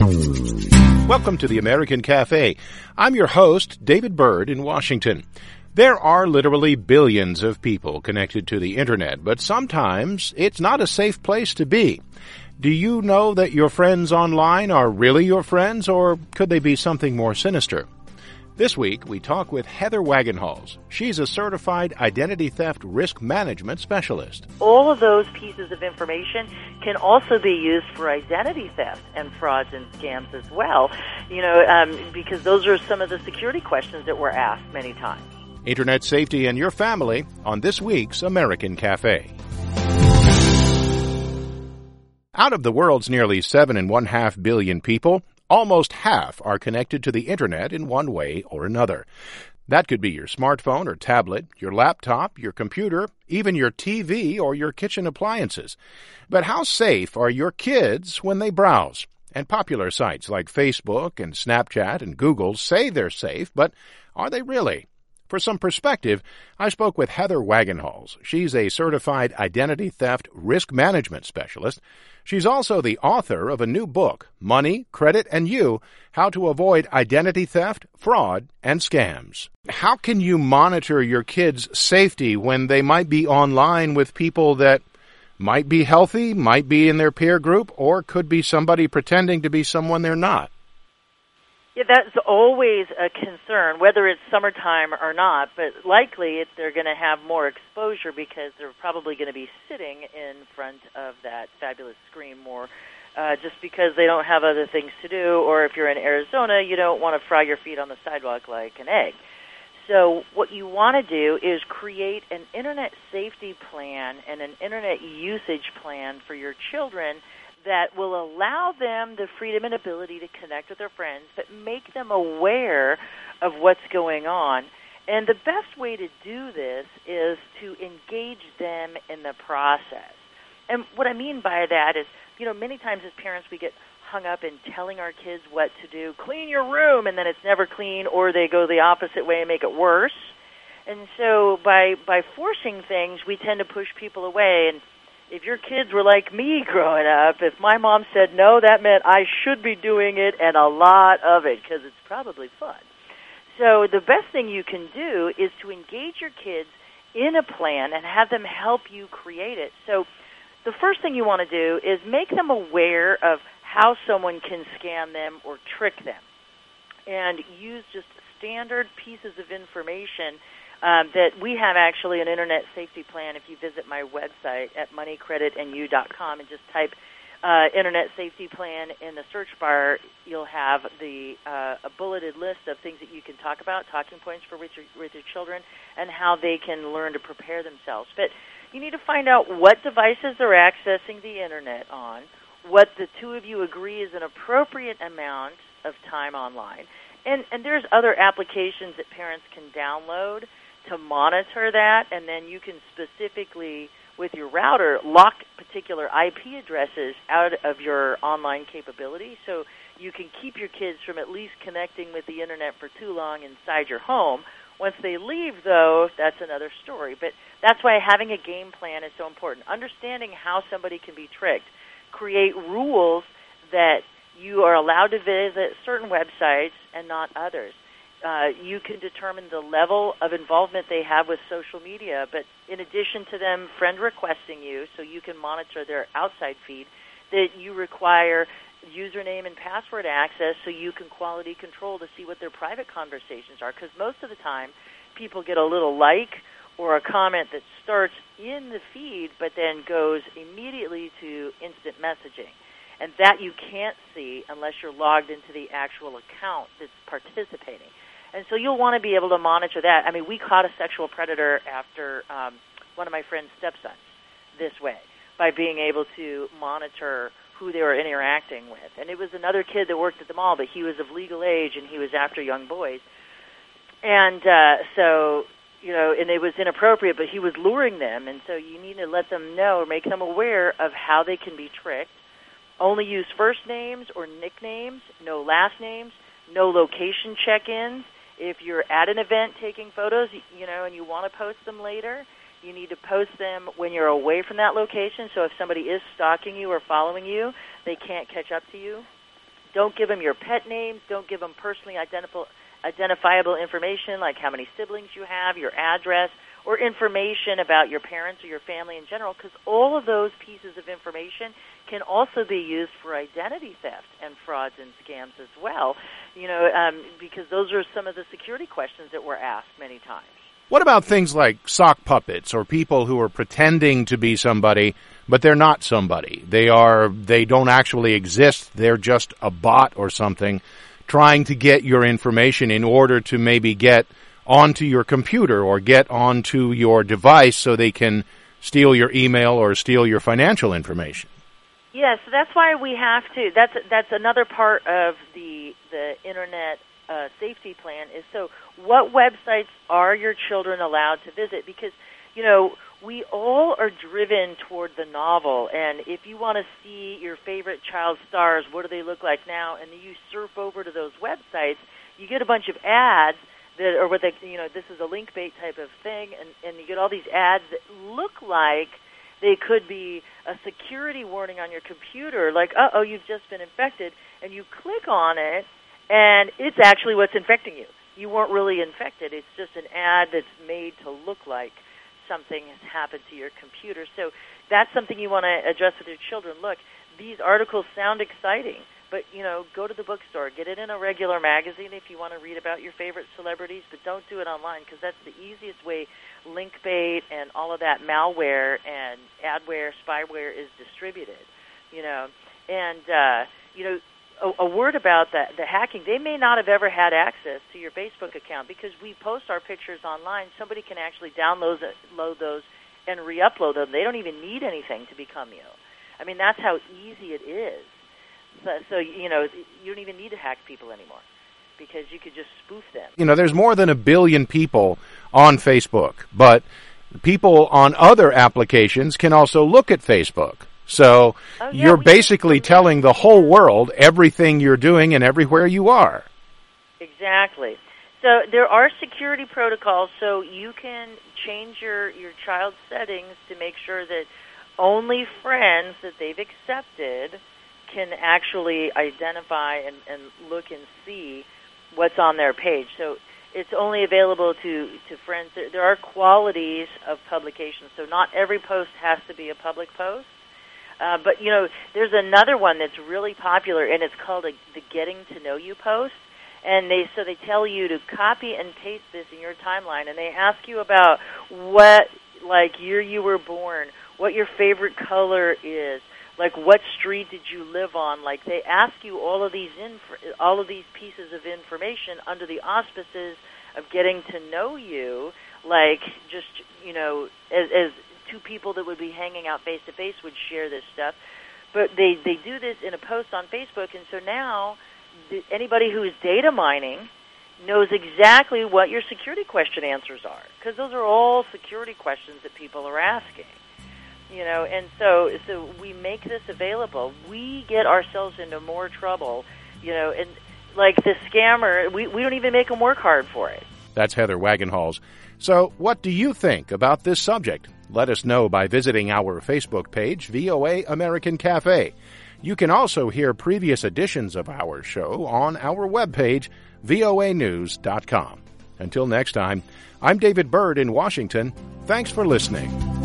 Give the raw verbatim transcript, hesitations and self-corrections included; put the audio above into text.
Welcome to the American Cafe. I'm your host, David Byrd in Washington. There are literally billions of people connected to the Internet, but sometimes it's not a safe place to be. Do you know that your friends online are really your friends, or could they be something more sinister? This week, we talk with Heather Wagenhals. She's a certified identity theft risk management specialist. All of those pieces of information can also be used for identity theft and frauds and scams as well, you know, um, because those are some of the security questions that we're asked many times. Internet safety and your family on this week's American Cafe. Out of the world's nearly seven and one half billion people, almost half are connected to the Internet in one way or another. That could be your smartphone or tablet, your laptop, your computer, even your T V or your kitchen appliances. But how safe are your kids when they browse? And popular sites like Facebook and Snapchat and Google say they're safe, but are they really? For some perspective, I spoke with Heather Wagenhals. She's a certified identity theft risk management specialist. She's also the author of a new book, Money, Credit, and You, How to Avoid Identity Theft, Fraud, and Scams. How can you monitor your kids' safety when they might be online with people that might be healthy, might be in their peer group, or could be somebody pretending to be someone they're not? Yeah, that's always a concern, whether it's summertime or not, but likely if they're going to have more exposure because they're probably going to be sitting in front of that fabulous screen more uh, just because they don't have other things to do, or if you're in Arizona, you don't want to fry your feet on the sidewalk like an egg. So what you want to do is create an Internet safety plan and an Internet usage plan for your children that will allow them the freedom and ability to connect with their friends, but make them aware of what's going on. And the best way to do this is to engage them in the process. And what I mean by that is, you know, many times as parents we get hung up in telling our kids what to do. Clean your room, and then it's never clean, or they go the opposite way and make it worse. And so by by forcing things, we tend to push people away. And if your kids were like me growing up, if my mom said no, that meant I should be doing it and a lot of it because it's probably fun. So the best thing you can do is to engage your kids in a plan and have them help you create it. So the first thing you want to do is make them aware of how someone can scam them or trick them, and use just standard pieces of information Um, that we have actually an Internet safety plan. If you visit my website at money credit and you dot com and just type uh, Internet safety plan in the search bar, you'll have the uh, a bulleted list of things that you can talk about, talking points for with your, with your children, and how they can learn to prepare themselves. But you need to find out what devices they're accessing the Internet on, what the two of you agree is an appropriate amount of time online, and, and there's other applications that parents can download to monitor that, and then you can specifically, with your router, lock particular I P addresses out of your online capability so you can keep your kids from at least connecting with the Internet for too long inside your home. Once they leave, though, that's another story. But that's why having a game plan is so important. Understanding how somebody can be tricked. Create rules that you are allowed to visit certain websites and not others. Uh, you can determine the level of involvement they have with social media, but in addition to them friend requesting you so you can monitor their outside feed, that you require username and password access so you can quality control to see what their private conversations are, because most of the time people get a little like or a comment that starts in the feed but then goes immediately to instant messaging. And that you can't see unless you're logged into the actual account that's participating. And so you'll want to be able to monitor that. I mean, we caught a sexual predator after um, one of my friend's stepsons this way, by being able to monitor who they were interacting with. And it was another kid that worked at the mall, but he was of legal age, and he was after young boys. And uh, so, you know, and it was inappropriate, but he was luring them. And so you need to let them know, make them aware of how they can be tricked. Only use first names or nicknames, no last names, no location check-ins. If you're at an event taking photos, you know, and you want to post them later, you need to post them when you're away from that location. So if somebody is stalking you or following you, they can't catch up to you. Don't give them your pet names. Don't give them personally identifiable identifiable information like how many siblings you have, your address, or information about your parents or your family in general, because all of those pieces of information can also be used for identity theft and frauds and scams as well, you know, um, because those are some of the security questions that were asked many times. What about things like sock puppets or people who are pretending to be somebody, but they're not somebody? They are, they don't actually exist. They're just a bot or something, trying to get your information in order to maybe get onto your computer or get onto your device so they can steal your email or steal your financial information. Yes, so that's why we have to. That's that's another part of the the internet uh, safety plan. Is so what websites are your children allowed to visit? Because you know we all are driven toward the novel, and if you want to see your favorite child stars, what do they look like now? And you surf over to those websites, you get a bunch of ads that, or what they, you know, this is a link bait type of thing, and, and you get all these ads that look like they could be a security warning on your computer, like, uh-oh, you've just been infected, and you click on it, and it's actually what's infecting you. You weren't really infected. It's just an ad that's made to look like something has happened to your computer. So that's something you want to address with your children. Look, these articles sound exciting, but, you know, go to the bookstore. Get it in a regular magazine if you want to read about your favorite celebrities, but don't do it online because that's the easiest way link bait and all of that malware and adware, spyware is distributed, you know. And, uh, you know, a, a word about the, the hacking, they may not have ever had access to your Facebook account because we post our pictures online. Somebody can actually download load those and re-upload them. They don't even need anything to become you. I mean, that's how easy it is. So, so, you know, you don't even need to hack people anymore because you could just spoof them. You know, there's more than a billion people on Facebook, but people on other applications can also look at Facebook. So oh, yeah, you're basically telling the whole world everything you're doing and everywhere you are. Exactly. So there are security protocols, so you can change your, your child's settings to make sure that only friends that they've accepted can actually identify and, and look and see what's on their page. So it's only available to, to friends. There, there are qualities of publication, so not every post has to be a public post. Uh, but, you know, there's another one that's really popular, and it's called a, the Getting to Know You post. And they so they tell you to copy and paste this in your timeline, and they ask you about what, like, year you were born, what your favorite color is, like what street did you live on. Like they ask you all of these inf- all of these pieces of information under the auspices of getting to know you, like just, you know, as, as two people that would be hanging out face to face would share this stuff. But they, they do this in a post on Facebook, and so now the, anybody who is data mining knows exactly what your security question answers are, because those are all security questions that people are asking. You know, and so so we make this available. We get ourselves into more trouble, you know, and like the scammer, we, we don't even make them work hard for it. That's Heather Wagenhals. So what do you think about this subject? Let us know by visiting our Facebook page, V O A American Cafe. You can also hear previous editions of our show on our webpage, V O A news dot com. Until next time, I'm David Byrd in Washington. Thanks for listening.